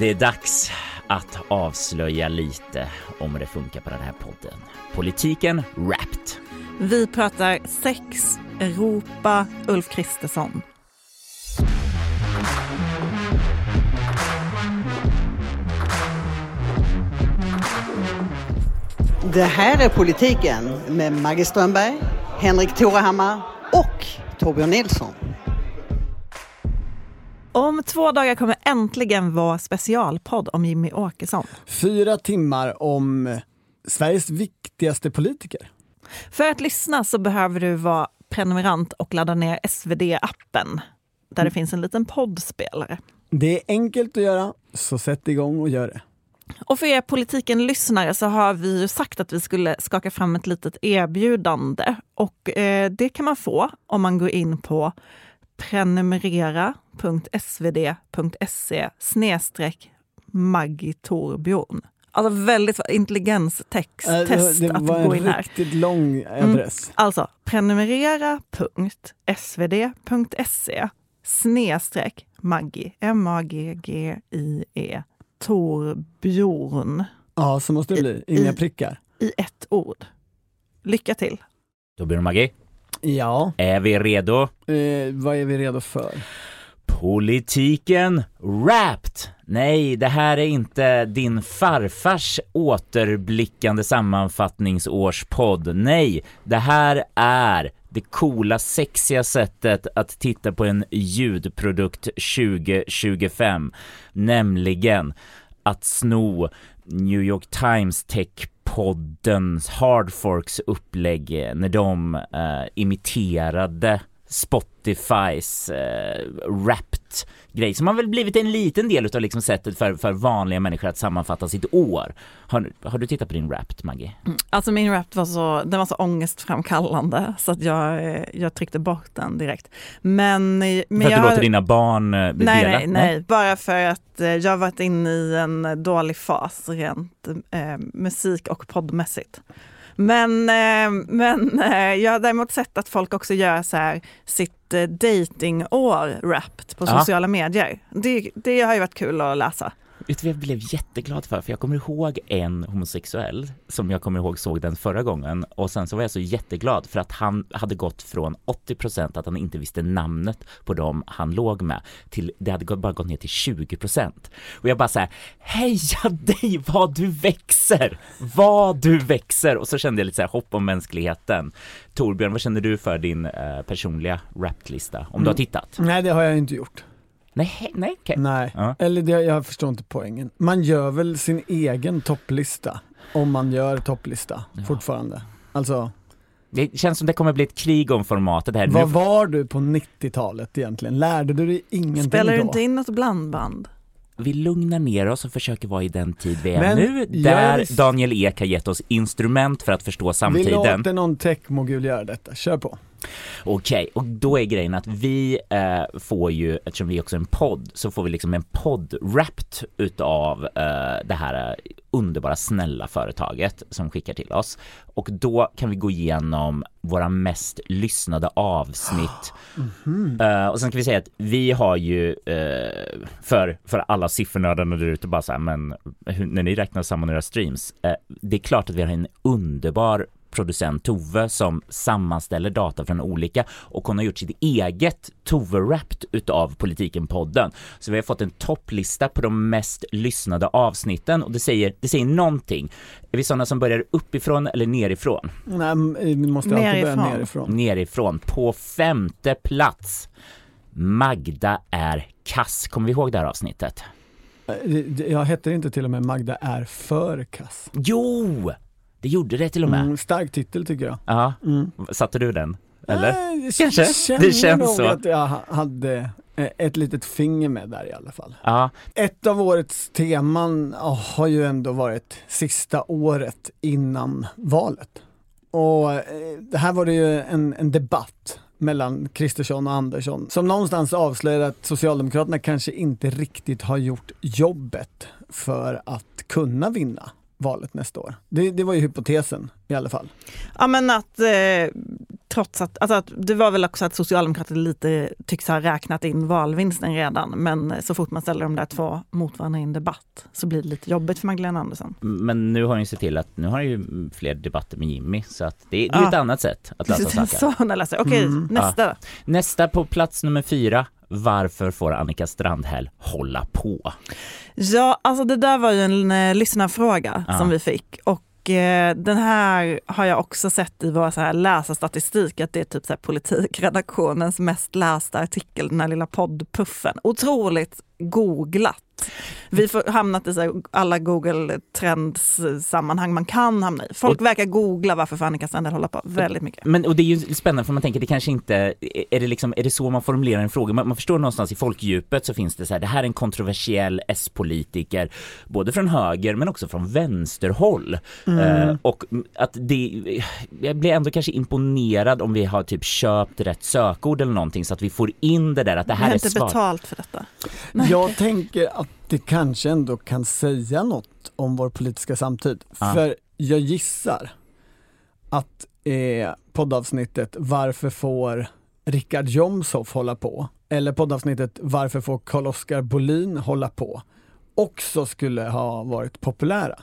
Det är dags att avslöja lite om det funkar på den här podden. Politiken Wrapped. Vi pratar sex, Europa, Ulf Kristersson. Det här är Politiken med Maggie Strömberg, Henrik Torehammar och Torbjörn Nilsson. Om 2 dagar kommer äntligen vara specialpodd om Jimmy Åkesson. 4 timmar om Sveriges viktigaste politiker. För att lyssna så behöver du vara prenumerant och ladda ner SvD-appen. Där det finns en liten poddspelare. Det är enkelt att göra, så sätt igång och gör det. Och för er politiken-lyssnare så har vi ju sagt att vi skulle skaka fram ett litet erbjudande. Och det kan man få om man går in på prenumerera.svd.se/Maggie Torbjörn. Alltså väldigt intelligenstest att gå in här. Det var en riktigt lång adress. Alltså prenumerera.svd.se/Maggie MAGGIE Torbjörn. Ja, så måste det bli. Inga prickar. I ett ord. Lycka till. Torbjörn och Maggie. Ja. Är vi redo? Vad är vi redo för? Politiken Wrapped. Nej, det här är inte din farfars återblickande sammanfattningsårspodd. Nej, det här är det coola, sexiga sättet att titta på en ljudprodukt 2025. Nämligen att sno New York Times Tech-poddens Hardforks upplägg när de imiterade Spotifys Wrapped grej som har väl blivit en liten del av liksom sättet för vanliga människor att sammanfatta sitt år. Har du tittat på din Wrapped, Maggie? Alltså min Wrapped var så ångestframkallande så att jag tryckte bort den direkt. Men för att du låter dina barn bli delat? Nej, bara för att jag har varit inne i en dålig fas rent musik- och poddmässigt. Men jag har däremot sett att folk också gör så här sitt datingår Wrapped på sociala medier. Det har ju varit kul att läsa. Vet du vad jag blev jätteglad för jag kommer ihåg en homosexuell som jag kommer ihåg såg den förra gången och sen så var jag så jätteglad för att han hade gått från 80% att han inte visste namnet på dem han låg med till det hade bara gått ner till 20%. Och jag bara så här, heja dig vad du växer och så kände jag lite så här hopp om mänskligheten. Torbjörn, vad känner du för din personliga Wrapped-lista om du har tittat? Nej, det har jag inte gjort. Nej, okay. Nej. Eller jag förstår inte poängen. Man gör väl sin egen topplista om man gör topplista fortfarande. Alltså, det känns som det kommer bli ett krig om formatet här. Vad var du på 90-talet egentligen? Lärde du dig ingenting Spelar då? du inte in något blandband? Vi lugnar ner oss och försöker vara i den tid vi är nu. Där Daniel Ek har gett oss instrument för att förstå samtiden. Vi låter någon techmogul göra detta. Kör på. Okej, och då är grejen att vi får ju, eftersom vi också är en podd, så får vi liksom en podd-wrapped utav det här underbara snälla företaget som skickar till oss. Och då kan vi gå igenom våra mest lyssnade avsnitt. Och sen kan vi säga att vi har ju för alla siffernördarna där ute bara så här, men när ni räknar samman era streams, det är klart att vi har en underbar producent Tove som sammanställer data från olika och hon har gjort sitt eget Tove-wrapped utav Politiken-podden. Så vi har fått en topplista på de mest lyssnade avsnitten och det säger någonting. Är vi sådana som börjar uppifrån eller nerifrån? Nej, vi måste alltid börja nerifrån. Nerifrån. På 5:e plats. Magda är kass. Kommer vi ihåg det här avsnittet? Jag heter inte till och med Magda är för kass. Jo! Det gjorde det till och med. Stark titel tycker jag. Ja. Satte du den? Eller? Nej, det känns så. Att jag hade ett litet finger med där i alla fall. Ja. Ett av årets teman har ju ändå varit sista året innan valet. Och det här var det ju en debatt mellan Kristersson och Andersson som någonstans avslöjar att Socialdemokraterna kanske inte riktigt har gjort jobbet för att kunna vinna valet nästa år. Det var ju hypotesen i alla fall. Ja, men att trots att det var väl också att Socialdemokraterna lite tycks ha räknat in valvinsten redan, men så fort man ställer de där två mot varandra i en debatt så blir det lite jobbigt för Magdalena Andersson. Men nu har ni sett till att nu har ju fler debatter med Jimmy, så att det är ett annat sätt att lösa saker. Okej, nästa då. Nästa på plats nummer 4. Varför får Annika Strandhäll hålla på? Ja, alltså det där var ju en lyssnarfråga som vi fick, och den här har jag också sett i vår så här läsarstatistik, att det är typ så här politikredaktionens mest lästa artikel, den här lilla poddpuffen. Otroligt googlat. Vi får hamnat i så här alla Google Trends sammanhang man kan hamna i. Folk verkar googla varför får Annika Strandhäll hålla på väldigt mycket. Men och det är ju spännande, för man tänker det kanske inte är det så man formulerar en fråga. Man förstår någonstans i folkdjupet så finns det så här, det här är en kontroversiell S-politiker både från höger men också från vänsterhåll. Och att jag blir ändå kanske imponerad om vi har typ köpt rätt sökord eller någonting så att vi får in det där att det här är svårt. Jag har inte betalt för detta. Jag tänker att det kanske ändå kan säga något om vår politiska samtid. För jag gissar att poddavsnittet Varför får Richard Jomshof hålla på? Eller poddavsnittet Varför får Carl-Oskar Bolin hålla på? Också skulle ha varit populära.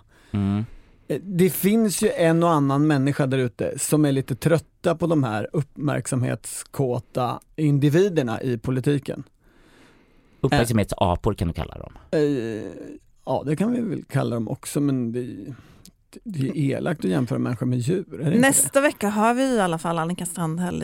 Det finns ju en och annan människa där ute som är lite trötta på de här uppmärksamhetskåta individerna i politiken. Uppmärksamhetsapor kan du kalla dem. Ja, det kan vi väl kalla dem också, men det är elakt att jämföra människor med djur. Nästa vecka har vi i alla fall Annika Strandhäll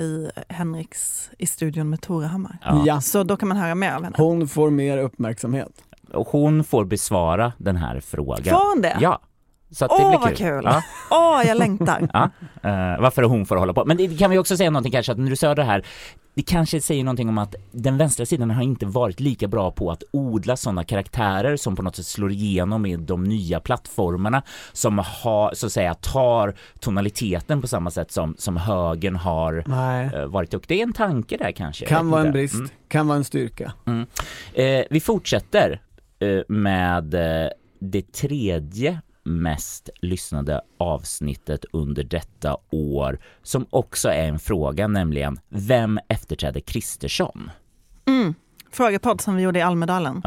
i studion med Torehammar. Ja. Så då kan man höra mer av henne. Hon får mer uppmärksamhet. Och hon får besvara den här frågan. Får hon det? Ja. Så att det blir vad kul. Jag längtar. Varför hon får hålla på. Men det kan vi också säga någonting kanske, att när du sa det här, det kanske säger någonting om att den vänstra sidan har inte varit lika bra på att odla sådana karaktärer som på något sätt slår igenom i de nya plattformarna, som har, så att säga, tar tonaliteten på samma sätt som högern har varit. Och det är en tanke där kanske. Kan vara en brist, kan vara en styrka. Vi fortsätter med det tredje mest lyssnade avsnittet under detta år, som också är en fråga, nämligen vem efterträder Kristersson? Frågepodd som vi gjorde i Almedalen.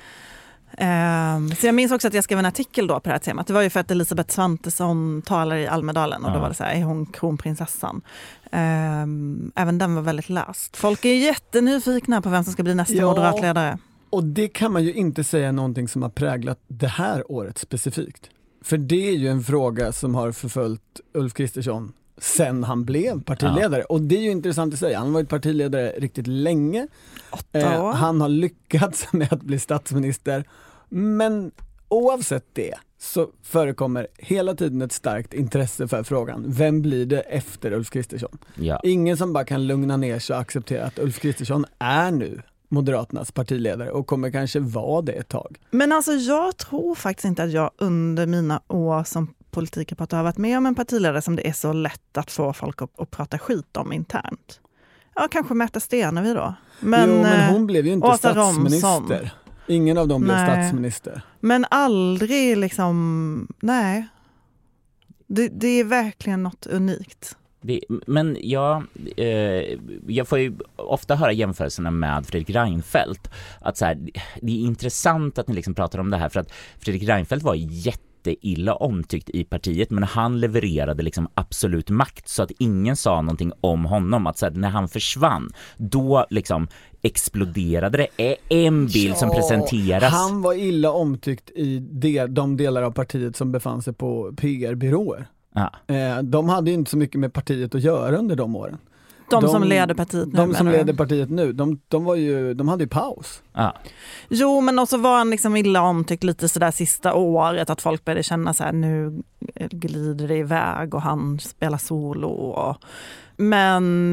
Så jag minns också att jag skrev en artikel då på det här temat. Det var ju för att Elisabeth Svantesson talar i Almedalen, och då var det så här, är hon kronprinsessan? Även den var väldigt läst. Folk är jättenyfikna på vem som ska bli nästa moderatledare. Och det kan man ju inte säga någonting som har präglat det här året specifikt. För det är ju en fråga som har förföljt Ulf Kristersson sen han blev partiledare. Och det är ju intressant att säga. Han har varit partiledare riktigt länge. 8 år. Han har lyckats med att bli statsminister. Men oavsett det så förekommer hela tiden ett starkt intresse för frågan. Vem blir det efter Ulf Kristersson? Ja. Ingen som bara kan lugna ner sig och acceptera att Ulf Kristersson är nu Moderaternas partiledare och kommer kanske vara det ett tag. Men alltså jag tror faktiskt inte att jag under mina år som politikreporter har varit med om en partiledare som det är så lätt att få folk att prata skit om internt. Ja, kanske Märta Stenevi då. Men hon blev ju inte Åsa statsminister. Romson. Ingen av dem blev statsminister. Men aldrig liksom, nej. Det är verkligen något unikt. Men jag får ju ofta höra jämförelserna med Fredrik Reinfeldt, att så här, det är intressant att ni liksom pratar om det här, för att Fredrik Reinfeldt var jätteilla omtyckt i partiet, men han levererade liksom absolut makt så att ingen sa någonting om honom, att så här, när han försvann då liksom exploderade det. Är en bild som presenteras. Han var illa omtyckt i de delar av partiet som befann sig på PR-byråer. De hade ju inte så mycket med partiet att göra under de åren. De som leder partiet nu. De som leder partiet nu, de hade ju paus. Jo, men också var han liksom illa omtyckt lite sådär sista året, att folk började känna så här, nu glider det iväg och han spelar solo. Men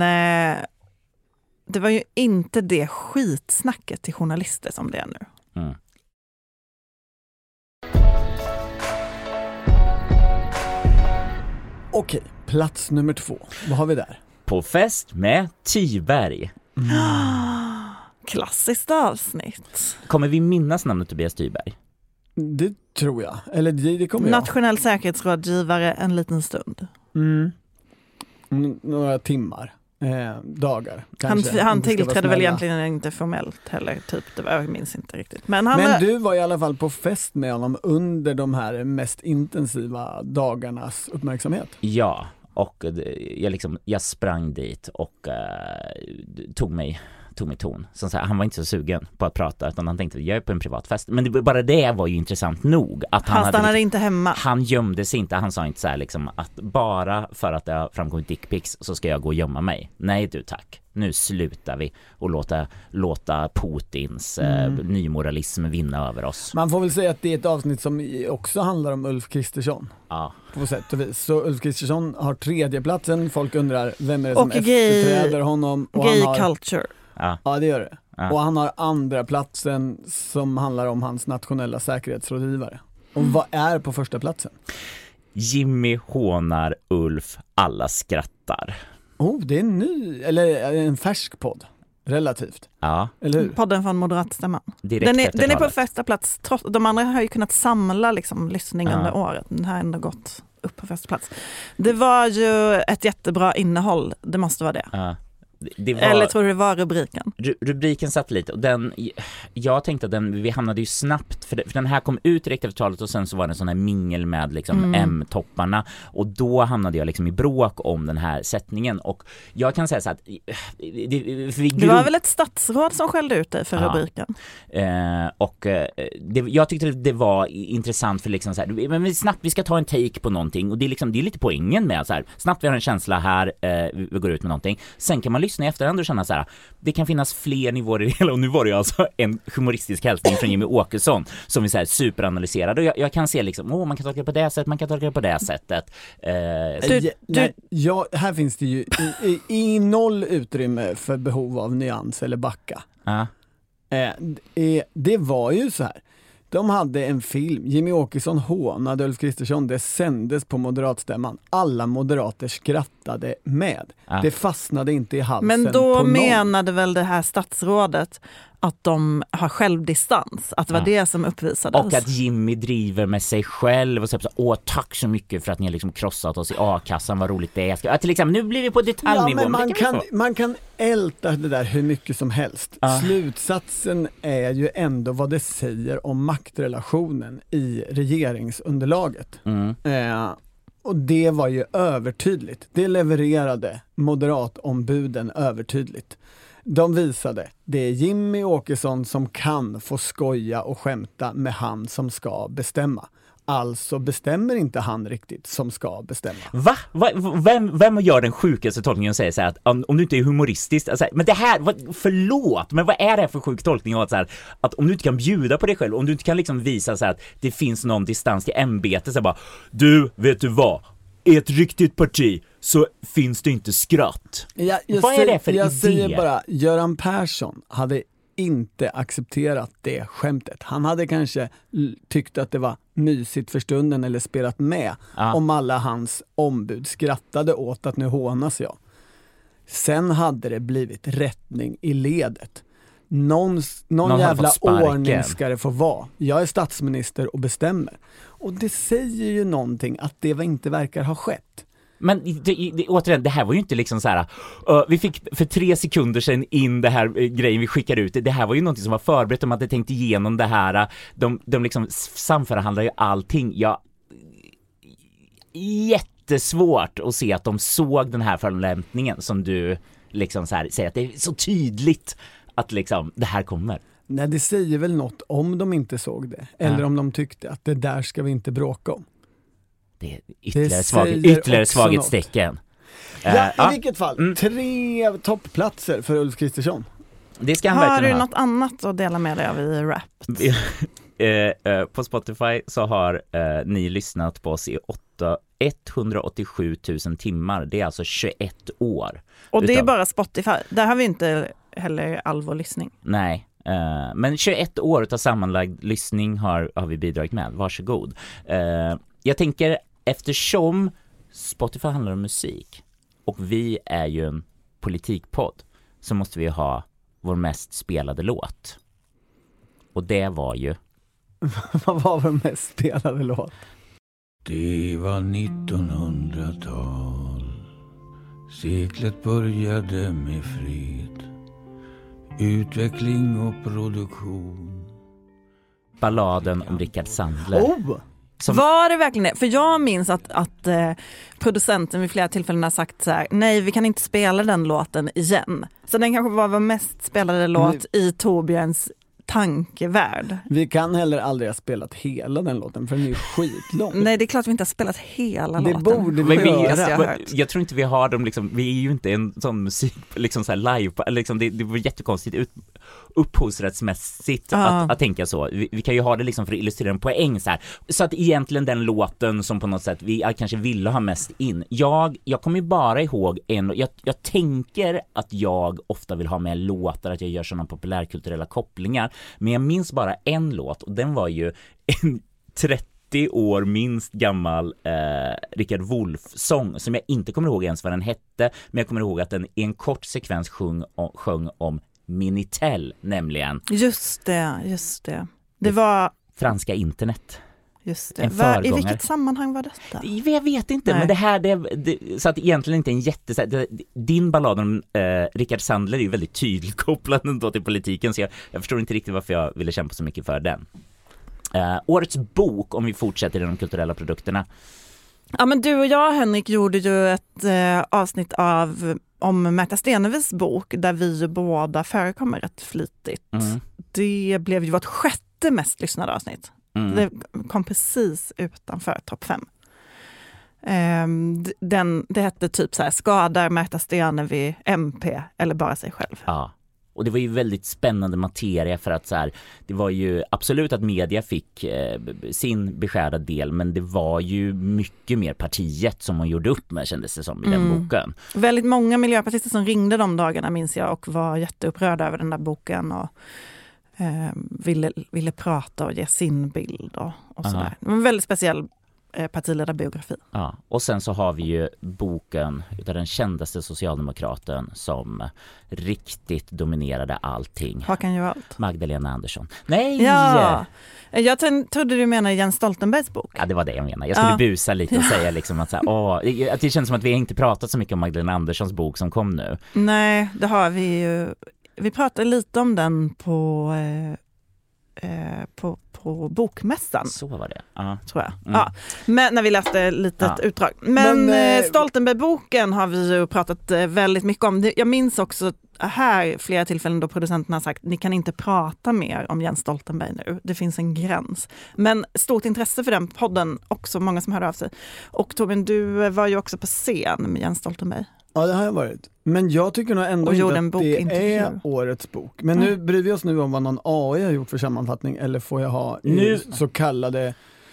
det var ju inte det skitsnacket till journalister som det är nu. Okej, plats nummer 2. Vad har vi där? På fest med Tyberg. Klassiskt avsnitt. Kommer vi minnas namnet Tobias Tyberg? Det tror jag. Eller det kommer jag. Nationell säkerhetsrådgivare en liten stund. Några timmar. Dagar. Han tillträdde väl egentligen inte formellt heller. Typ, jag minns inte riktigt. Men du var i alla fall på fest med honom under de här mest intensiva dagarnas uppmärksamhet. Ja, och jag sprang dit och tog mig ton. Så han var inte så sugen på att prata, utan han tänkte jag är på en privat fest. Men bara det var ju intressant nog. Att han stannade inte hemma. Han gömde sig inte. Han sa inte så här liksom, att bara för att det har framkommit dickpics så ska jag gå och gömma mig. Nej du tack. Nu slutar vi och låta Putins nymoralism vinna över oss. Man får väl säga att det är ett avsnitt som också handlar om Ulf Kristersson. Ja. På sätt och vis. Så Ulf Kristersson har 3:e platsen. Folk undrar vem är det som efterträder honom. Och gay han har, culture. Ja, det gör det. Ja. Och han har 2:a platsen som handlar om hans nationella säkerhetsrådgivare. Och vad är på 1:a platsen? Jimmy hånar Ulf, alla skrattar. Det är en ny, eller en färsk podd. Relativt. Ja. Eller hur? Podden från Moderatstämman. Den är på 1:a plats. De andra har ju kunnat samla liksom, lyssning under året. Den här har ändå gått upp på 1:a plats. Det var ju ett jättebra innehåll. Det måste vara det. Ja. Eller tror du det var rubriken? Rubriken satt lite och jag tänkte att vi hamnade ju snabbt för den här kom ut direkt efter talet och sen så var det en sån här mingel med liksom M-topparna och då hamnade jag liksom i bråk om den här sättningen och jag kan säga så att det var väl ett statsråd som skällde ut dig för rubriken. Jag tyckte det var intressant för liksom så här, men snabbt vi ska ta en take på någonting och det är lite poängen med så här, snabbt vi har en känsla här, vi går ut med någonting, sen kan man lyssna i efterhand och känna så här, det kan finnas fler nivåer i det hela och nu var det alltså en humoristisk hälsning från Jimmy Åkesson som är så här superanalyserad och jag kan se liksom, man kan tolka det på det sättet, man kan tolka det på det sättet. Här finns det ju i noll utrymme för behov av nyans eller backa. Det var ju så här. De hade en film, Jimmy Åkesson hånade Ulf Kristersson, det sändes på Moderatstämman. Alla moderater skrattade med. Det fastnade inte i halsen. Men då menade väl det här statsrådet att de har självdistans, att det var det som uppvisades. Och att Jimmy driver med sig själv och säger tack så mycket för att ni har liksom krossat oss i A-kassan, vad roligt det är. Till exempel, nu blir vi på detaljnivå. Ja, men man kan älta det där hur mycket som helst. Slutsatsen är ju ändå vad det säger om maktrelationen i regeringsunderlaget. Och det var ju övertydligt. Det levererade moderatombuden övertydligt. De visade, det är Jimmy Åkesson som kan få skoja och skämta med han som ska bestämma. Alltså bestämmer inte han riktigt som ska bestämma. Va? Vem gör den sjukaste tolkningen och säger så här att om du inte är humoristisk, alltså, men det här, förlåt, men vad är det för sjuk tolkning av att om du inte kan bjuda på dig själv, om du inte kan liksom visa så här att det finns någon distans till ämbetet, så bara, vet du vad? I ett riktigt parti så finns det inte skratt. Vad är det för idé? Jag säger bara, Göran Persson hade inte accepterat det skämtet. Han hade kanske tyckt att det var mysigt för stunden eller spelat med om alla hans ombud skrattade åt att nu hånas jag. Sen hade det blivit rättning i ledet. Någon jävla ordning ska det få vara. Jag är statsminister och bestämmer. Och det säger ju någonting att det inte verkar ha skett. Men återigen, det här var ju inte liksom så här. Vi fick för 3 sekunder sedan in det här grejen vi skickade ut. Det här var ju någonting som var förberett, om att de tänkte igenom det här. De liksom samförhandlar ju allting. Jättesvårt att se att de såg den här förolämpningen som du liksom så här säger att det är så tydligt att liksom det här kommer. Nej, det säger väl något om de inte såg det. Eller om de tyckte att det där ska vi inte bråka om. Det är ytterligare svaghetstecken. I vilket fall, 3 toppplatser för Ulf Kristersson. Det ska han har verkligen du något annat att dela med dig av i Wrapped? På Spotify så har ni lyssnat på oss i 187 000 timmar. Det är alltså 21 år. Och det är bara Spotify. Där har vi inte heller all vår lyssning. Nej. Men 21 år av sammanlagd lyssning har vi bidragit med. Varsågod. Jag tänker, eftersom Spotify handlar om musik och vi är ju en politikpodd, så måste vi ha vår mest spelade låt. Och det var ju Vad var vår mest spelade låt? Det var 1900-tal. Seklet började med fred, utveckling och produktion. Balladen om Rickard Sandler. Var det verkligen det? För jag minns att producenten vid flera tillfällen har sagt så här: nej, vi kan inte spela den låten igen. Så den kanske var vår mest spelade låt i Torbjörns tankevärld. Vi kan heller aldrig ha spelat hela den låten för den är ju skitlång. Nej, det är klart vi inte har spelat hela det låten. Borde vi göra. Jag tror inte vi har dem liksom, vi är ju inte en sån musik liksom så här live liksom, det var jättekonstigt upphovsrättsmässigt att tänka så. Vi kan ju ha det liksom för att illustrera en poäng så här. Så att egentligen den låten som på något sätt vi kanske ville ha mest in. Jag kommer ju bara ihåg jag tänker att jag ofta vill ha med låtar, att jag gör sådana populärkulturella kopplingar. Men jag minns bara en låt och den var ju en 30 år minst gammal Rickard Wolff-sång som jag inte kommer ihåg ens vad den hette, men jag kommer ihåg att den i en kort sekvens sjöng om Minitel, nämligen. Just det. Det var franska internet. Just det. I vilket sammanhang var detta? Jag vet inte, men det här så att egentligen inte en din ballad om Rickard Sandler är ju väldigt tydligt kopplad då till politiken, så jag förstår inte riktigt varför jag ville kämpa så mycket för den. Årets bok, om vi fortsätter i de kulturella produkterna. Ja, men du och jag, Henrik, gjorde ju ett avsnitt om Märta Stenevis bok där vi båda förekommer rätt flitigt. Det blev ju vårt 6:e mest lyssnade avsnitt. Det kom precis utanför topp 5. Det hette typ så här: skadar Märta Stenevi MP eller bara sig själv? Ja. Och det var ju väldigt spännande materia för att så här, det var ju absolut att media fick sin beskärda del, men det var ju mycket mer partiet som man gjorde upp med, kändes det som, i den boken. Väldigt många miljöpartister som ringde de dagarna, minns jag, och var jätteupprörda över den där boken och ville prata och ge sin bild och sådär. Det var en väldigt speciell partiledarbiografi. Ja, och sen så har vi ju boken utav den kändaste socialdemokraten som riktigt dominerade allting. Håkan Juholt. Magdalena Andersson. Nej! Ja, jag trodde du menade Jens Stoltenbergs bok. Ja, det var det jag menade. Jag skulle busa lite och säga liksom att, att det känns som att vi inte pratat så mycket om Magdalena Anderssons bok som kom nu. Nej, det har vi ju. Vi pratade lite om den på bokmässan. Så var det. Tror jag. Ja. Men när vi läste litet utdrag. Men Stoltenberg-boken har vi ju pratat väldigt mycket om. Jag minns också här flera tillfällen då producenterna har sagt: ni kan inte prata mer om Jens Stoltenberg nu. Det finns en gräns. Men stort intresse för den podden också, många som hörde av sig. Och Torbjörn, du var ju också på scen med Jens Stoltenberg. Ja, det har jag varit. Men jag tycker nog ändå inte att det är årets bok. Men nu bryr vi oss nu om vad någon AI har gjort för sammanfattning, eller får jag ha så kallade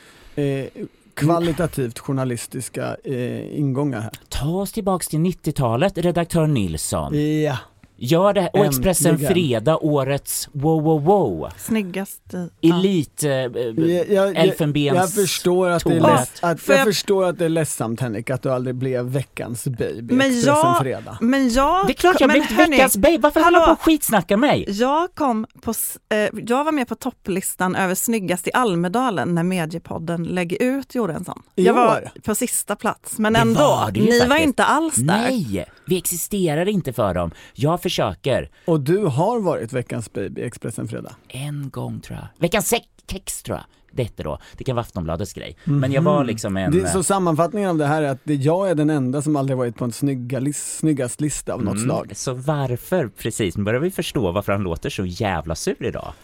kvalitativt journalistiska ingångar här. Ta oss tillbaks till 90-talet, redaktör Nilsson. Ja. Gör det, och Expressen Fredag, årets wow. Snyggast. Elit, elfenbens. Jag förstår att jag förstår att det är ledsamt, Henrik, att du aldrig blev veckans baby. Expressen Fredag. Det är klart jag blev veckans baby. Varför håller du på och skitsnacka mig? Jag var med på topplistan över snyggast i Almedalen när Mediepodden lägger ut, gjorde en sån. Jag var på sista plats, men ändå, ni var inte alls där. Nej, vi existerar inte för dem. Jag försöker. Och du har varit veckans baby i Expressen Fredag? En gång, tror jag. Veckans kex, tror jag. Det då. Det kan vara Aftonbladets grej. Men jag var liksom så sammanfattningen av det här är att jag är den enda som aldrig varit på en snyggast lista av något slag. Så varför, precis, nu börjar vi förstå varför han låter så jävla sur idag.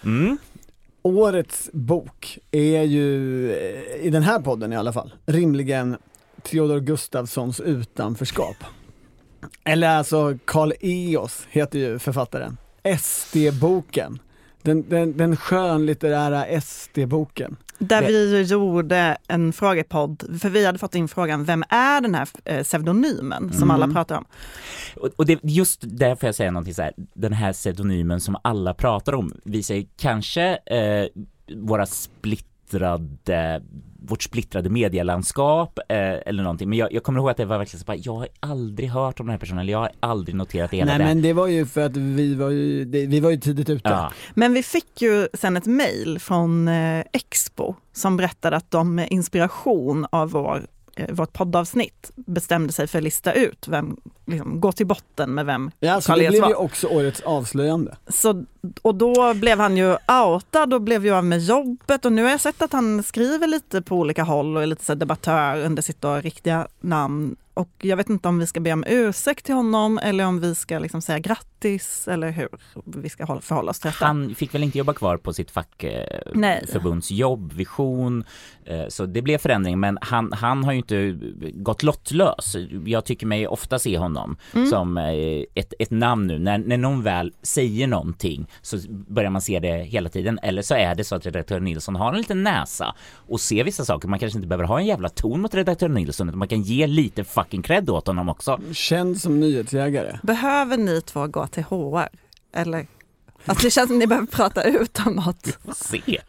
Årets bok är ju, i den här podden i alla fall, rimligen Theodor Gustafssons Utanförskap. Eller alltså Carl Eos heter ju författaren. SD-boken. Den skönlitterära SD-boken. Där vi gjorde en frågepodd, för vi hade fått in frågan: vem är den här pseudonymen som alla pratar om? Och det, just därför jag säger någonting så här: den här pseudonymen som alla pratar om visar kanske våra vårt splittrade medielandskap eller någonting. Men jag kommer ihåg att det var verkligen så bara, jag har aldrig hört om den här personen, eller jag har aldrig noterat det hela. Nej, men det var ju för att vi var ju tidigt ute. Ja. Men vi fick ju sen ett mejl från Expo som berättade att de med inspiration av vårt poddavsnitt bestämde sig för att lista ut vem, liksom, gå till botten med vem så det blev ju också årets avslöjande. Så, och då blev han ju outad och blev ju av med jobbet, och nu har jag sett att han skriver lite på olika håll och är lite så debattör under sitt riktiga namn. Och jag vet inte om vi ska be om ursäkt till honom eller om vi ska liksom säga grattis eller hur vi ska förhålla oss till detta. Han fick väl inte jobba kvar på sitt fackförbundsjobb, vision, så det blev förändring, men han har ju inte gått lottlös. Jag tycker mig ofta se honom som ett namn nu. När någon väl säger någonting så börjar man se det hela tiden, eller så är det så att redaktör Nilsson har en liten näsa och ser vissa saker. Man kanske inte behöver ha en jävla ton mot redaktör Nilsson, utan man kan ge lite fucking cred åt honom också. Känd som nyhetsjägare. Behöver ni två gå till HR? Eller? Alltså det känns som ni behöver prata ut om något. Se.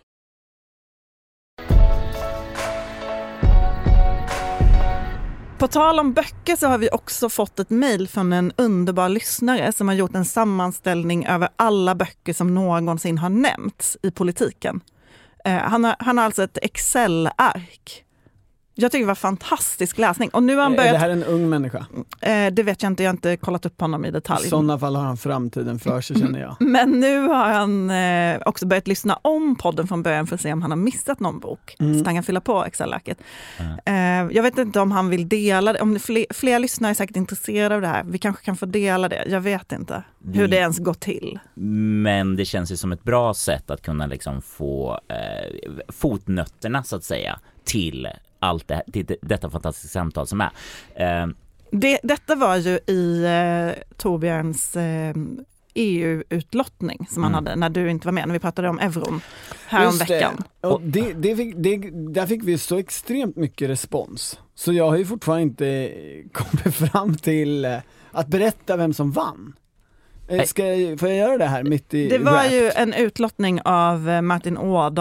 På tal om böcker så har vi också fått ett mejl från en underbar lyssnare som har gjort en sammanställning över alla böcker som någonsin har nämnts i politiken. Han har alltså ett Excel-ark. Jag tycker det var fantastisk läsning. Och nu har han börjat... Är det här en ung människa? Det vet jag inte, jag har inte kollat upp honom i detalj. I sådana fall har han framtiden för sig, känner jag. Men nu har han också börjat lyssna om podden från början för att se om han har missat någon bok. Så han kan fylla på Excel-arket. Jag vet inte om han vill dela det. Om fler lyssnare är säkert intresserade av det här. Vi kanske kan få dela det. Jag vet inte hur det ens går till. Men det känns ju som ett bra sätt att kunna liksom få fotnötterna så att säga till allt det, till detta fantastiska samtal som är. Detta var ju i Torbjörns EU-utlottning som han hade när du inte var med, när vi pratade om euron här om veckan. Och där fick vi så extremt mycket respons. Så jag har ju fortfarande inte kommit fram till att berätta vem som vann. Får jag göra det här mitt i... Det var ju en utlottning av Martin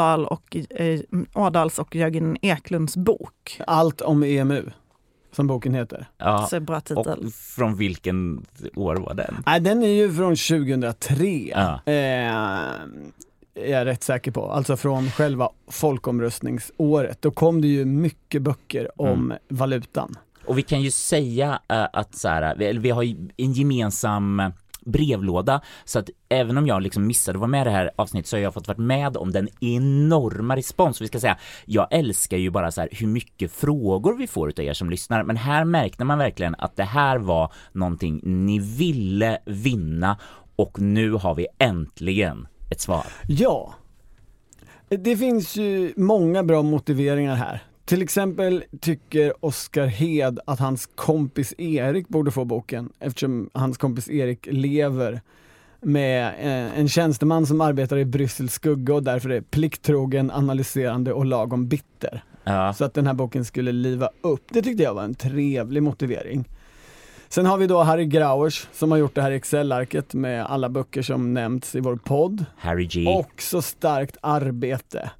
Ådahls och Jörgen Eklunds bok. Allt om EMU, som boken heter. Ja, så bra titel. Och från vilken år var den? Nej, den är ju från 2003. Ja. Är jag rätt säker på. Alltså från själva folkomröstningsåret. Då kom det ju mycket böcker om valutan. Och vi kan ju säga att så här, vi har ju en gemensam brevlåda, så att även om jag liksom missade att vara med i det här avsnittet så har jag fått varit med om den enorma respons. Vi ska säga, jag älskar ju bara så här hur mycket frågor vi får utav er som lyssnar, men här märkte man verkligen att det här var någonting ni ville vinna, och nu har vi äntligen ett svar. Ja, det finns ju många bra motiveringar här. Till exempel tycker Oskar Hed att hans kompis Erik borde få boken, eftersom hans kompis Erik lever med en tjänsteman som arbetar i Bryssels skugga och därför är plikttrogen, analyserande och lagom bitter. Ja. Så att den här boken skulle liva upp. Det tyckte jag var en trevlig motivering. Sen har vi då Harry Grauers som har gjort det här Excel-arket med alla böcker som nämnts i vår podd. Harry G. Också starkt arbete.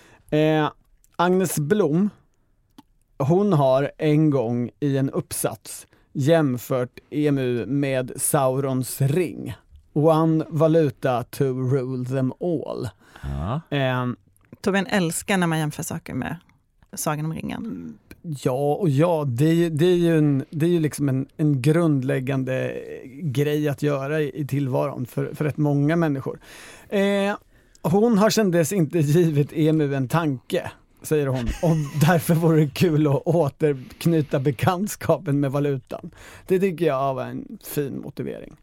Agnes Blom, hon har en gång i en uppsats jämfört EMU med Saurons ring. One valuta to rule them all. Ja. Torbjörn älskar när man jämför saker med Sagan om ringen. Ja, det är ju liksom en grundläggande grej att göra i tillvaron för rätt många människor. Hon har sedan dess inte givit EMU en tanke, säger hon, och därför vore det kul att återknyta bekantskapen med valutan. Det tycker jag var en fin motivering.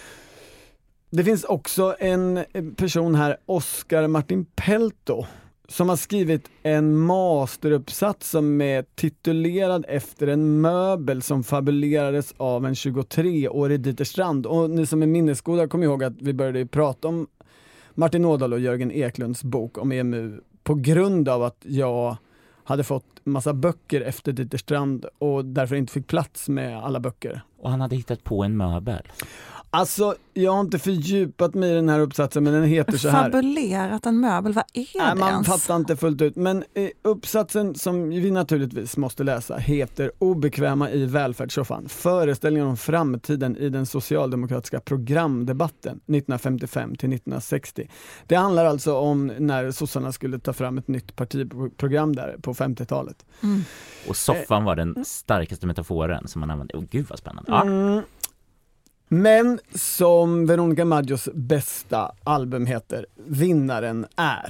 Det finns också en person här, Oskar Martin Pelto, som har skrivit en masteruppsats som är titulerad efter en möbel som fabulerades av en 23-årig Dieter Strand. Och ni som är minnesgoda kommer ihåg att vi började prata om Martin Ådahl och Jörgen Eklunds bok om EMU på grund av att jag hade fått massa böcker efter Dieter Strand och därför inte fick plats med alla böcker. Och han hade hittat på en möbel. Alltså, jag har inte fördjupat mig i den här uppsatsen, men den heter så här. Fabulerat en möbel, vad är det Nej, man ens? fattar inte fullt ut. Men uppsatsen som vi naturligtvis måste läsa heter Obekväma i välfärdssoffan. Föreställningen om framtiden i den socialdemokratiska programdebatten 1955 till 1960. Det handlar alltså om när sossarna skulle ta fram ett nytt partiprogram där på 50-talet. Och soffan var den starkaste metaforen som man använde. Gud vad spännande. Ja. Men som Veronica Maggios bästa album heter, Vinnaren är.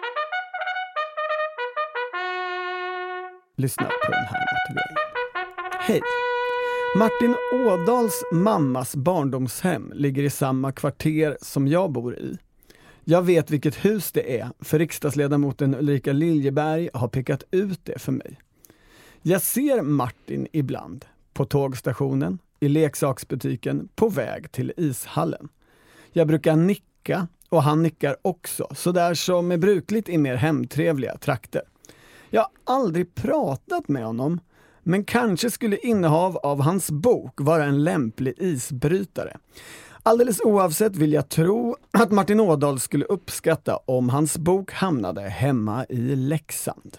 Lyssna på den här motiveringen. Hej! Martin Ådahls mammas barndomshem ligger i samma kvarter som jag bor i. Jag vet vilket hus det är, för riksdagsledamoten Ulrika Liljeberg har pekat ut det för mig. Jag ser Martin ibland på tågstationen, i leksaksbutiken, på väg till ishallen. Jag brukar nicka och han nickar också, så där som är brukligt i mer hemtrevliga trakter. Jag har aldrig pratat med honom, men kanske skulle innehav av hans bok vara en lämplig isbrytare. Alldeles oavsett vill jag tro att Martin Ådahl skulle uppskatta om hans bok hamnade hemma i Leksand.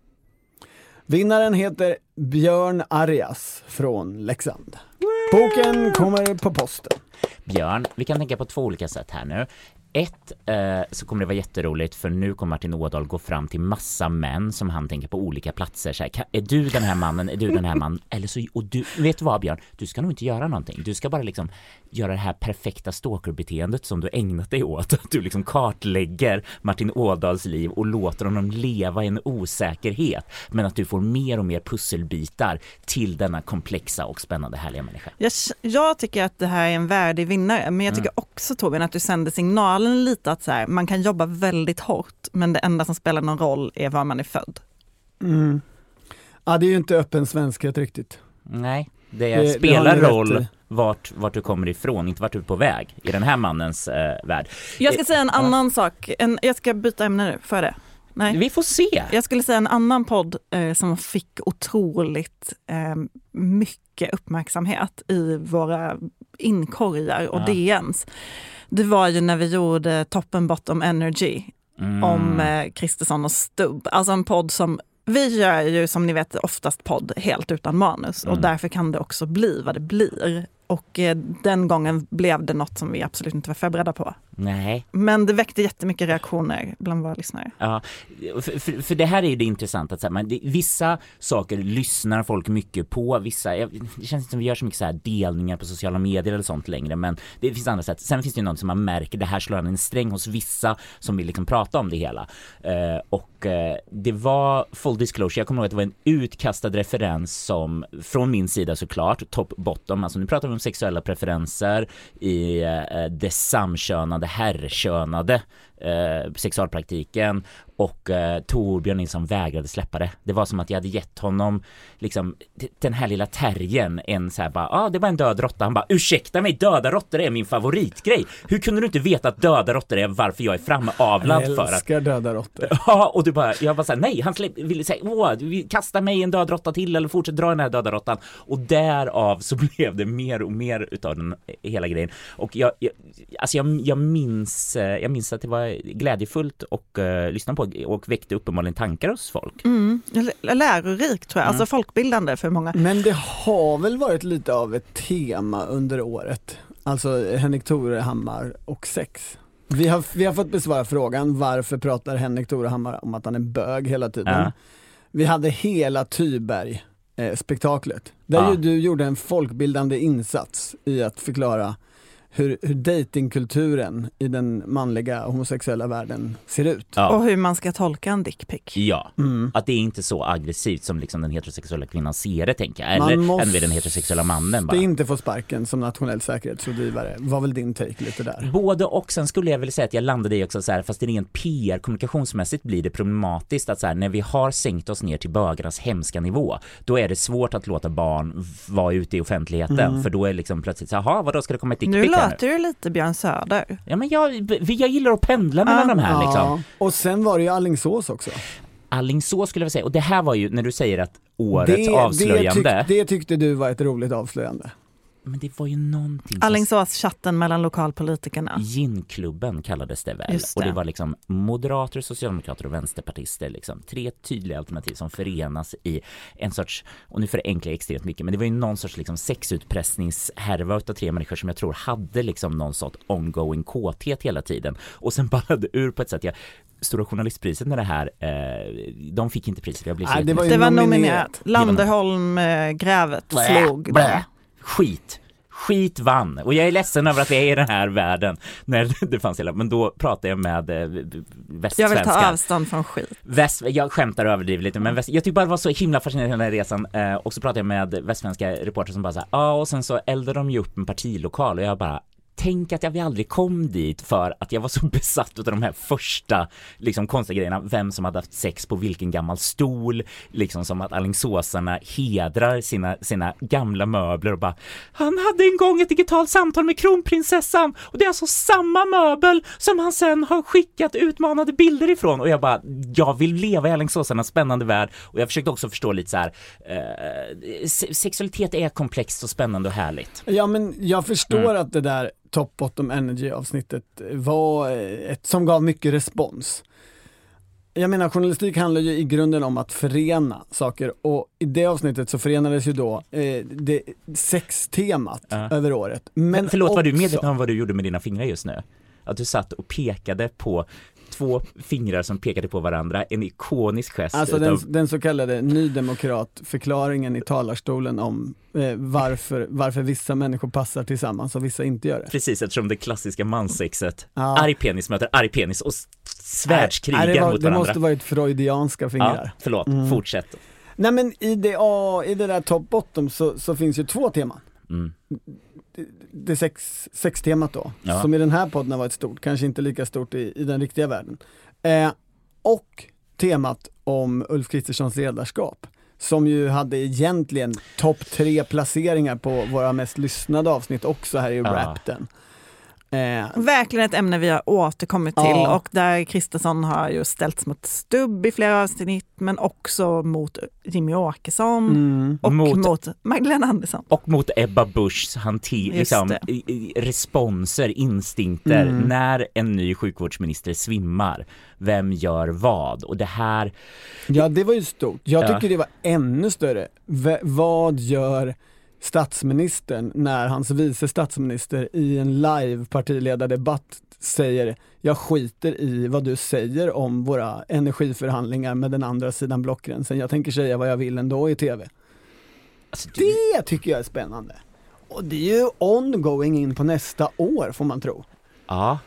Vinnaren heter Björn Arias från Leksand. Boken kommer på posten. Björn, vi kan tänka på 2 olika sätt här nu. Ett, så kommer det vara jätteroligt, för nu kommer Martin Ådahl gå fram till massa män som han tänker på olika platser. Så här, är du den här mannen? Är du den här mannen? Eller så, och du, vet du vad Björn? Du ska nog inte göra någonting. Du ska bara liksom göra det här perfekta stalkerbeteendet som du ägnat dig åt. Att du liksom kartlägger Martin Ådahls liv och låter honom leva i en osäkerhet. Men att du får mer och mer pusselbitar till denna komplexa och spännande härliga människa. Jag tycker att det här är en värdig vinnare, men jag tycker också, Torbjörn, att du sänder signalen lite att så här, man kan jobba väldigt hårt, men det enda som spelar någon roll är var man är född. Ja, det är ju inte öppen svenskhet riktigt. Nej, det spelar roll vart du kommer ifrån, inte vart du är på väg i den här mannens värld. Jag ska säga en annan sak. Jag ska byta ämne nu, för det. Nej. Vi får se. Jag skulle säga en annan podd som fick otroligt mycket uppmärksamhet i våra inkorgar och DMs. Det var ju när vi gjorde Top and Bottom Energy om Kristersson och Stubb. Alltså en podd som vi gör ju, som ni vet, oftast podd helt utan manus. Och därför kan det också bli vad det blir. Och den gången blev det något som vi absolut inte var förberedda på. Nej. Men det väckte jättemycket reaktioner bland våra lyssnare. Ja, för det här är ju det intressanta. Att vissa saker lyssnar folk mycket på. Det känns inte som vi gör så mycket så här delningar på sociala medier eller sånt längre. Men det finns andra sätt. Sen finns det ju någon som man märker, det här slår en sträng hos vissa som vill liksom prata om det hela. Det var full disclosure. Jag kommer ihåg att det var en utkastad referens som, från min sida såklart, top bottom. Alltså nu pratar vi om sexuella preferenser i det samkönade, herrkönade sexualpraktiken, och Torbjörn Nilsson vägrade släppa det. Det var som att jag hade gett honom liksom den här lilla terriern en så här bara, det var en död råtta. Han bara, ursäkta mig, döda råttor är min favoritgrej. Hur kunde du inte veta att döda råttor är varför jag är framavlad för att... Jag älskar döda råttor. Ja, och jag bara såhär, nej, han ville säga, kasta mig en död råtta till eller fortsätt dra den här döda råttan. Och därav så blev det mer och mer utav den hela grejen. Och jag minns att det var glädjefullt och lyssna på och väckte uppenbarligen tankar hos folk. Lärorikt tror jag, alltså folkbildande för många. Men det har väl varit lite av ett tema under året. Alltså Henrik Torehammar och sex. Vi har fått besvara frågan, varför pratar Henrik Torehammar om att han är bög hela tiden? Vi hade hela Tyberg-spektaklet. Där du gjorde en folkbildande insats i att förklara hur datingkulturen i den manliga homosexuella världen ser ut. Ja. Och hur man ska tolka en dickpic. Ja, att det är inte så aggressivt som liksom den heterosexuella kvinnan ser det, tänker jag. Eller än vid den heterosexuella mannen bara. Det inte få sparken som nationell säkerhetsrådgivare. Vad väl din take lite där? Både och. Sen skulle jag väl säga att jag landade i också så här, fast det är rent PR, kommunikationsmässigt blir det problematiskt att så här, när vi har sänkt oss ner till bögarnas hemska nivå, då är det svårt att låta barn vara ute i offentligheten, för då är liksom plötsligt så här, vadå, ska det komma ett dickpic här? Nu låter du lite Björn Söder. Ja, men jag gillar att pendla mellan de här liksom. Och sen var det ju Alingsås också. Alingsås skulle jag säga. Och det här var ju, när du säger att årets avslöjande. Det tyckte du var ett roligt avslöjande. men det var ju någonting. Alingsås-chatten mellan lokalpolitikerna. Ginklubben kallades det väl. Och det var liksom moderater, socialdemokrater och vänsterpartister. Liksom. 3 tydliga alternativ som förenas i en sorts, och nu förenklar jag extremt mycket, men det var ju någon sorts liksom sexutpressningshärva utav 3 människor som jag tror hade liksom någon sorts ongoing kåthet hela tiden. Och sen ballade ur på ett sätt. Stora journalistpriset när det här, de fick inte priset. Det var nominerat. Landerholm-grävet slog. Skit vann. Och jag är ledsen över att vi är i den här världen när det fanns hela. Men då pratade jag med västsvenskar. Jag vill ta avstånd från skit. Jag skämtar överdrivet lite, men jag tycker bara det var så himla fascinerande den här resan. Och så pratade jag med västsvenska reporter som bara så här, och sen så eldade de ju upp en partilokal och jag bara, tänk att vi aldrig kom dit för att jag var så besatt av de här första liksom konstiga grejerna. Vem som hade haft sex på vilken gammal stol. Liksom som att alingsåsarna hedrar sina gamla möbler och bara, han hade en gång ett digitalt samtal med kronprinsessan och det är alltså samma möbel som han sen har skickat utmanade bilder ifrån. Och jag bara, jag vill leva i alingsåsarnas spännande värld. Och jag försökte också förstå lite så här, sexualitet är komplext och spännande och härligt. Ja, men jag förstår att det där Top Bottom Energy avsnittet var ett som gav mycket respons. Jag menar, journalistik handlar ju i grunden om att förena saker, och i det avsnittet så förenades ju då det sextemat över året. Men förlåt, var du medveten om vad du gjorde med dina fingrar just nu? Att du satt och pekade på 2 fingrar som pekade på varandra, en ikonisk gest. Alltså den så kallade nydemokrat-förklaringen i talarstolen om varför vissa människor passar tillsammans och vissa inte gör det. Precis, eftersom det klassiska mansexet. Arg penis möter arg penis och svärdskrigar mot varandra. Det måste vara ett freudianska fingrar. Ja, förlåt, fortsätt. Nej, men i det där top bottom så finns ju 2 teman. Det sextemat då, som i den här podden har varit stort, kanske inte lika stort i den riktiga världen. Och temat om Ulf Kristerssons ledarskap, som ju hade egentligen topp 3 placeringar på våra mest lyssnade avsnitt också här i Rapten. Verkligen ett ämne vi har återkommit till och där Kristersson har ju ställts mot Stubb i flera avsnitt, men också mot Jimmy Åkesson och mot Magdalena Andersson. Och mot Ebba Buschs liksom, responser, instinkter när en ny sjukvårdsminister svimmar. Vem gör vad? Och det här... Ja, det var ju stort. Jag tycker det var ännu större. Vad gör statsministern när hans vice statsminister i en live partiledardebatt säger, jag skiter i vad du säger om våra energiförhandlingar med den andra sidan blockgränsen. Jag tänker säga vad jag vill ändå i tv. Alltså, det tycker jag är spännande. Och det är ju ongoing in på nästa år, får man tro. Ja.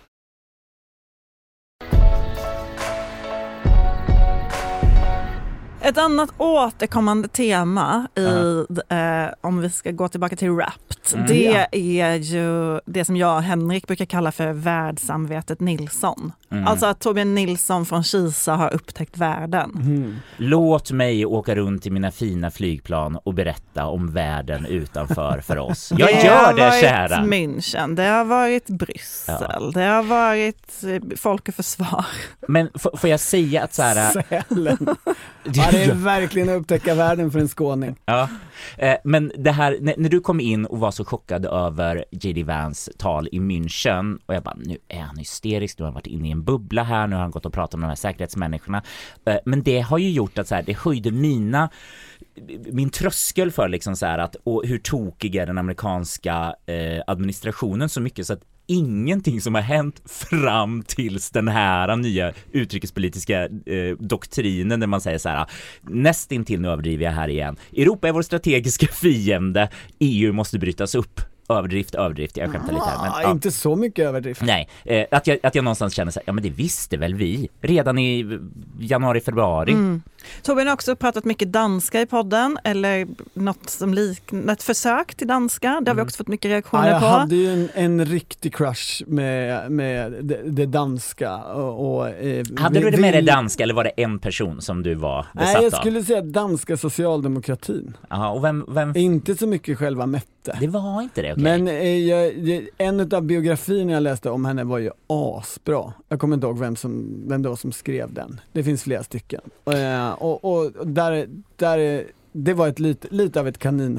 Ett annat återkommande tema om vi ska gå tillbaka till Wrapped, det är ju det som jag och Henrik brukar kalla för världssamvetet Nilsson. Alltså att Torbjörn Nilsson från Kisa har upptäckt världen. Låt mig åka runt i mina fina flygplan och berätta om världen utanför för oss. Jag gör det, kära. Det har varit München, det har varit Bryssel, det har varit Folk och Försvar. Men får jag säga att så här... Sälen. Ja, det är verkligen att upptäcka världen för en skåning. Ja, men det här, när du kom in och var så chockad över J.D. Vance tal i München, och jag bara, nu är han hysterisk, nu har han varit inne i en bubbla här, nu har han gått och pratat om de här säkerhetsmänniskorna. Men det har ju gjort att så här, det höjde min tröskel för liksom så här att, och hur tokig är den amerikanska administrationen så mycket, så att ingenting som har hänt fram tills den här nya utrikespolitiska doktrinen där man säger så här, nästintill, nu överdriver jag här igen, Europa är vår strategiska fiende, EU måste brytas upp. Överdrift, jag skämtar lite här. Men, inte så mycket överdrift. Nej, att jag någonstans känner så här, ja men det visste väl vi redan i januari, februari. Torbjörn har också pratat mycket danska i podden, eller något som liknar ett försök till danska. Det har vi också fått mycket reaktioner på. Jag hade ju en riktig crush med det danska. Hade du det med det danska, eller var det en person som du var besatt av? Nej, jag skulle säga danska socialdemokratin. Aha, och vem... Inte så mycket själva Mette. Det var inte det, okej. Men en av biografierna jag läste om henne var ju asbra. Jag kommer inte ihåg vem det var som skrev den. Det finns flera stycken. Och där det var ett lite av ett kaninhål.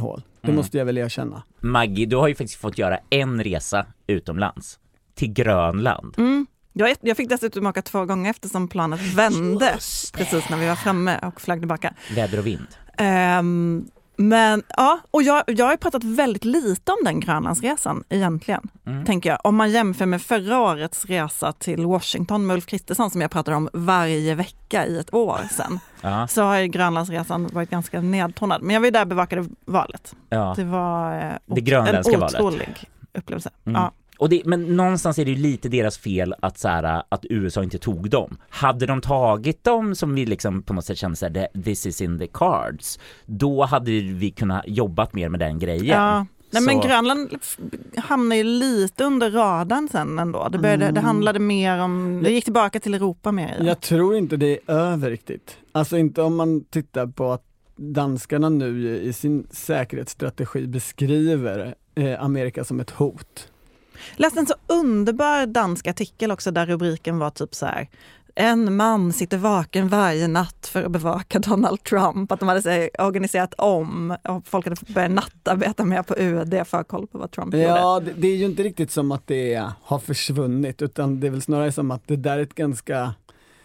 Det måste jag väl erkänna. Maggie, du har ju faktiskt fått göra en resa utomlands. Till Grönland. Jag fick dessutom åka 2 gånger eftersom planet vände precis när vi var framme och flög tillbaka. Väder och vind. Men ja, och jag har pratat väldigt lite om den Grönlandsresan egentligen, tänker jag. Om man jämför med förra årets resa till Washington med Ulf Kristersson som jag pratade om varje vecka i ett år sedan. Så har ju Grönlandsresan varit ganska nedtonad. Men jag var ju där bevakade valet. Ja. Det var det grönländska en otrolig upplevelse. Ja. Och men någonstans är det ju lite deras fel att, att USA inte tog dem. Hade de tagit dem som vi liksom på något sätt kände så här, this is in the cards, då hade vi kunnat jobbat mer med den grejen. Ja. Nej, men Grönland hamnade ju lite under radarn sen ändå. Det handlade mer om, det gick tillbaka till Europa mer. Jag tror inte det är över riktigt. Alltså inte om man tittar på att danskarna nu i sin säkerhetsstrategi beskriver Amerika som ett hot. Läste en så underbar dansk artikel också där rubriken var typ så här: en man sitter vaken varje natt för att bevaka Donald Trump. Att de hade organiserat om och folk hade börjat nattarbeta med på UD för att ha koll på vad Trump gjorde. Ja, det är ju inte riktigt som att det har försvunnit, utan det är väl snarare som att det där är ett ganska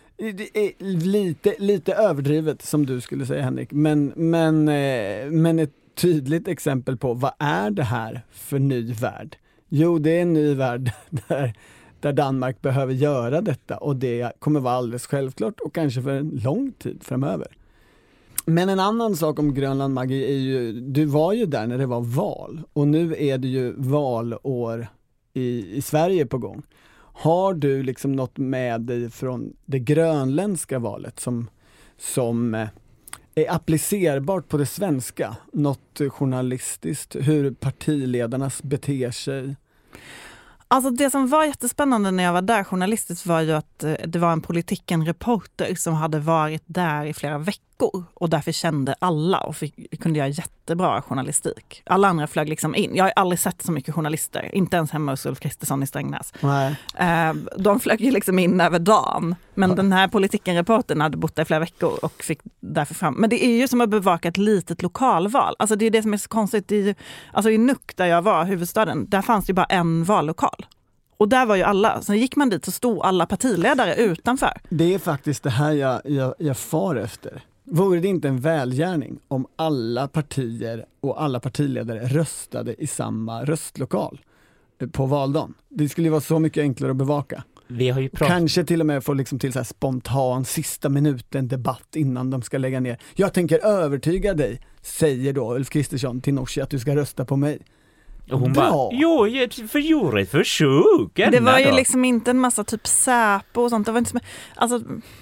lite överdrivet som du skulle säga, Henrik. Men ett tydligt exempel på vad är det här för ny värld? Jo, det är en ny värld där Danmark behöver göra detta, och det kommer vara alldeles självklart och kanske för en lång tid framöver. Men en annan sak om Grönland, Maggie, är ju, du var ju där när det var val, och nu är det ju valår i Sverige på gång. Har du liksom något med dig från det grönländska valet som är applicerbart på det svenska? Något journalistiskt, hur partiledarnas beter sig? Alltså det som var jättespännande när jag var där journalistiskt var ju att det var en Politiken-reporter som hade varit där i flera veckor och därför kände alla och kunde göra jättebra journalistik. Alla andra flög liksom in. Jag har aldrig sett så mycket journalister, inte ens hemma hos Ulf Kristersson i Strängnäs. Nej. De flög ju liksom in över dagen, men den här Politiken-reportern hade bott där i flera veckor och fick därför fram. Men det är ju som att bevaka ett litet lokalval. Alltså det är det som är så konstigt. Alltså i Nuuk där jag var, huvudstaden, där fanns det ju bara en vallokal. Och där var ju alla. Så gick man dit så stod alla partiledare utanför. Det är faktiskt det här jag far efter. Vore det inte en välgärning om alla partier och alla partiledare röstade i samma röstlokal på valdagen? Det skulle ju vara så mycket enklare att bevaka. Vi har ju kanske till och med få liksom till så här spontan sista minuten debatt innan de ska lägga ner. Jag tänker övertyga dig, säger då Ulf Kristersson till Nooshi, att du ska rösta på mig. Och hon bara, jo, för gjorde ett försök. Det var ju liksom inte en massa typ Säpo och sånt. Det var inte som, alltså,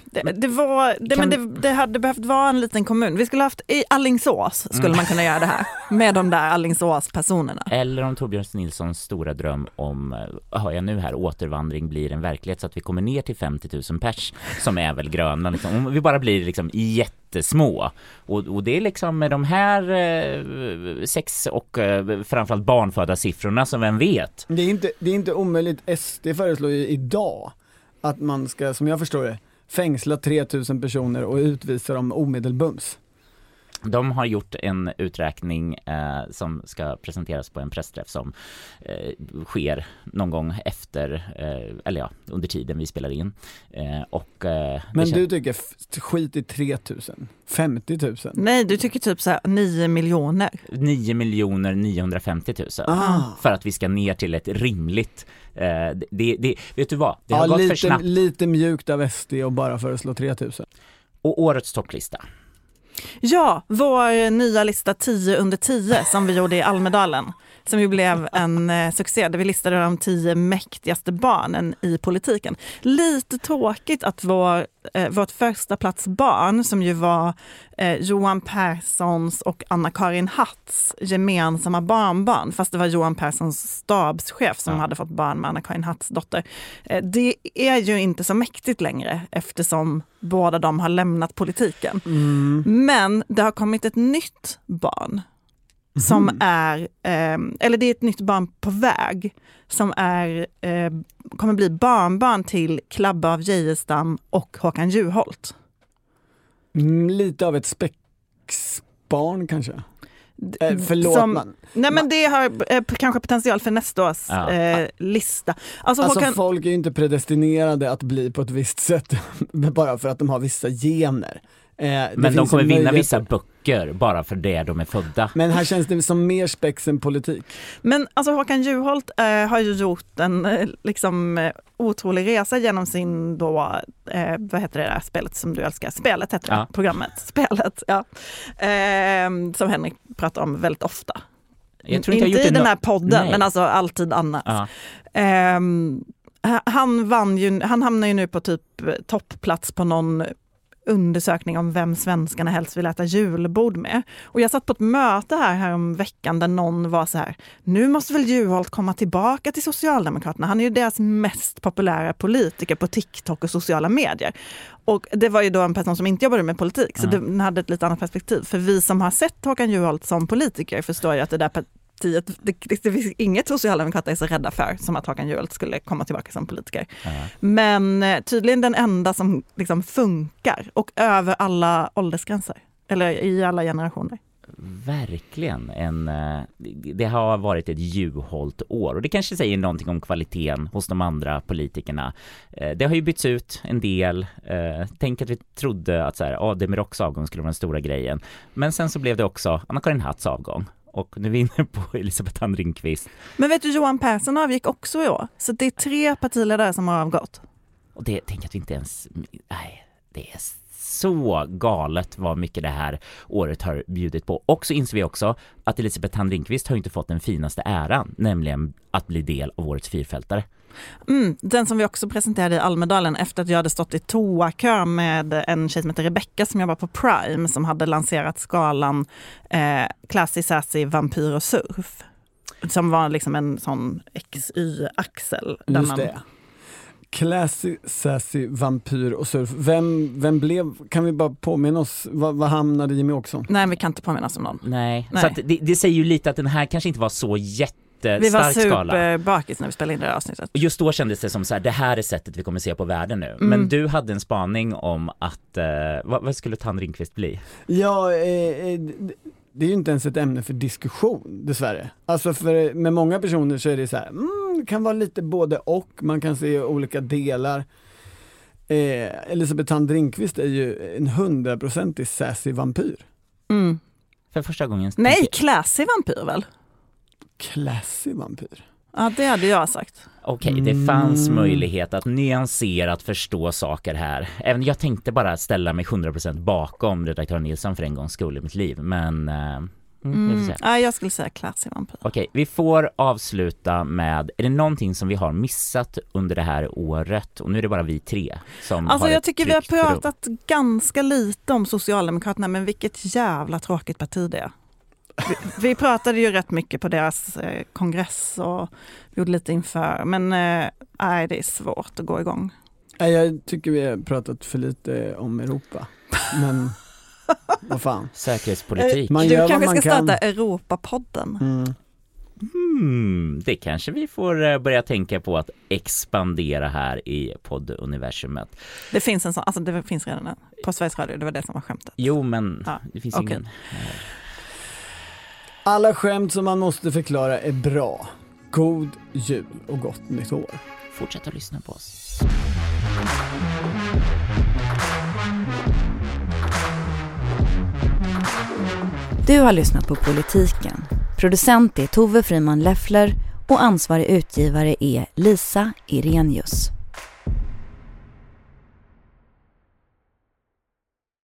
det hade behövt vara en liten kommun. Vi skulle haft i Alingsås skulle man kunna göra det här med de där Alingsås-personerna. Eller om Torbjörn Nilssons stora dröm om, hör jag nu här, återvandring blir en verklighet så att vi kommer ner till 50 000 pers som är väl Grönland. Liksom. Om vi bara blir liksom jättesmå. Och det är liksom med de här sex och framförallt barnfödda siffrorna som vem vet. Det är inte omöjligt. SD föreslår ju idag att man ska, som jag förstår det, fängsla 3000 personer och utvisa dem omedelbums. De har gjort en uträkning som ska presenteras på en pressträff som sker någon gång efter, eller ja, under tiden vi spelar in. Men du tycker skit i 3000? 50 000? Nej, du tycker typ så här 9 miljoner. 9 950 000. För att vi ska ner till ett rimligt... vet du vad? Det har gått för snabbt. Lite mjukt av SD och bara föreslå 3000. Och årets topplista. Ja, vår nya lista 10 under 10 som vi gjorde i Almedalen, som ju blev en succé där vi listade de 10 mäktigaste barnen i politiken. Lite tråkigt att vårt första plats barn, som ju var Johan Perssons och Anna-Karin Hatts gemensamma barnbarn, fast det var Johan Perssons stabschef som hade fått barn med Anna-Karin Hatts dotter. Det är ju inte så mäktigt längre eftersom båda de har lämnat politiken. Men det har kommit ett nytt barn som är, eller det är ett nytt barn på väg som kommer bli barnbarn till Klabbe av Geijerstam och Håkan Juholt. Lite av ett spexbarn kanske? Nej, men det har kanske potential för nästa års lista. Alltså folk är ju inte predestinerade att bli på ett visst sätt bara för att de har vissa gener. Men de kommer vinna vissa böcker bara för det de är födda. Men här känns det som mer spex än politik. Men alltså Håkan Juholt har ju gjort en otrolig resa genom sin då, vad heter det där spelet som du älskar? Spelet heter det, programmet. Spelet, ja. Som Henrik pratar om väldigt ofta. Jag tror inte i den här podden, men alltså alltid annars. Han hamnar ju nu på typ topplats på någon undersökning om vem svenskarna helst vill äta julbord med. Och jag satt på ett möte här om veckan där någon var så här: nu måste väl Juholt komma tillbaka till Socialdemokraterna. Han är ju deras mest populära politiker på TikTok och sociala medier. Och det var ju då en person som inte jobbade med politik, så den hade ett lite annat perspektiv. För vi som har sett Håkan Juholt som politiker förstår ju att det där det finns inget Socialdemokrater är så rädda för som att Håkan Juholt skulle komma tillbaka som politiker. Men tydligen den enda som liksom funkar och över alla åldersgränser eller i alla generationer. Verkligen. Det har varit ett Juholt-år och det kanske säger någonting om kvaliteten hos de andra politikerna. Det har ju bytts ut en del. Tänk att vi trodde att Demiroks avgång skulle vara den stora grejen. Men sen så blev det också Anna-Karin Hatts avgång. Och nu är vi inne på Elisabeth Thand Ringqvist. Men vet du, Johan Persson avgick också i år. Så det är 3 partiledare som har avgått. Och tänk att vi inte ens... Nej, det är så galet vad mycket det här året har bjudit på. Och så inser vi också att Elisabeth Thand Ringqvist har inte fått den finaste äran, nämligen att bli del av årets fyrfältare. Den som vi också presenterade i Almedalen efter att jag hade stått i toakö med en tjej som heter Rebecca som jobbar på Prime som hade lanserat skalan Classy, Sassy, Vampyr och Surf. Som var liksom en sån XY-axel. Just det. Classy, Sassy, Vampyr och Surf. Vem blev, kan vi bara påminna oss, vad hamnade Jimmy också? Nej, vi kan inte påminna oss om någon. Nej. Så att det säger ju lite att den här kanske inte var så vi var superbakis när vi spelade in det här avsnittet. Just då kändes det som så här, det här är sättet vi kommer se på världen nu. Men du hade en spaning om att, vad skulle Thand Ringqvist bli? Ja, det är ju inte ens ett ämne för diskussion, dessvärre. Alltså med många personer så är det så här, det kan vara lite både och, man kan se olika delar. Elisabeth Thand Ringqvist är ju en 100% sassy vampyr. För första gången. Nej, classy vampyr väl? Classy vampyr. Ja, det hade jag sagt. Okej, det fanns möjlighet att nyanserat förstå saker här. Även jag tänkte bara ställa mig 100% bakom redaktör Nilsson för en gångs skull i mitt liv. Men jag skulle säga classy vampyr. Okej, vi får avsluta med, är det någonting som vi har missat under det här året? Och nu är det bara vi 3 som har jag tycker vi har pratat ganska lite om Socialdemokraterna, men vilket jävla tråkigt parti det är. Vi pratade ju rätt mycket på deras kongress och gjorde lite inför, men det är svårt att gå igång. Jag tycker vi har pratat för lite om Europa, men vad fan. Säkerhetspolitik. Du kanske ska starta Europapodden. Det kanske vi får börja tänka på att expandera här i podduniversumet. Det finns en sån, alltså det finns redan på Sveriges Radio, det var det som var skämtet. Jo, men det finns ingen... Alla skämt som man måste förklara är bra. God jul och gott nytt år. Fortsätt att lyssna på oss. Du har lyssnat på Politiken. Producent är Tove Friman Leffler och ansvarig utgivare är Lisa Irenius.